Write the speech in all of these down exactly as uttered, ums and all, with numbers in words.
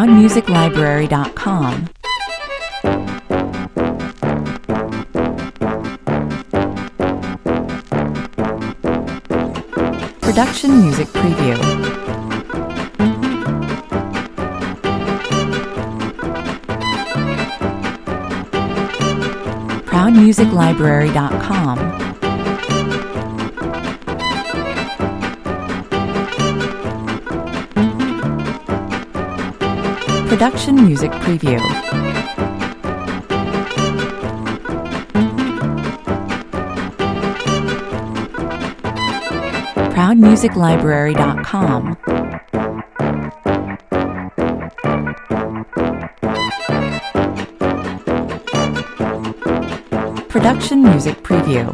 proud music library dot com. Production Music Preview. proud music library dot com. Production Music Preview. proud music library dot com. Production Music Preview.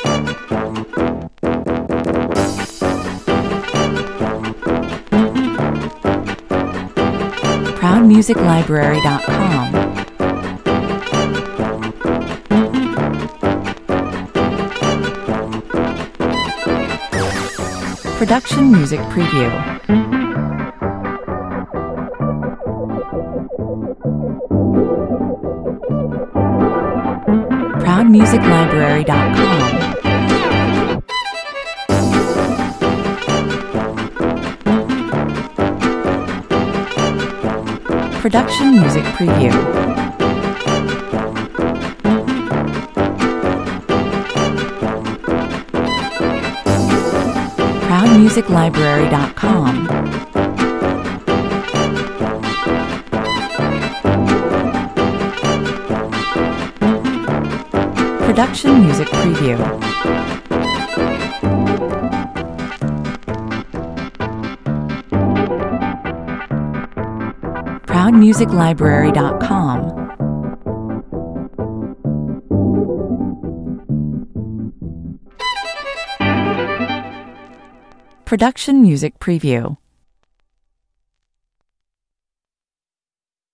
proud music library dot com. Production Music Preview. proud music library dot com. Production Music Preview. proud music library dot com. Production Music Preview. proud music library dot com. Production Music Preview.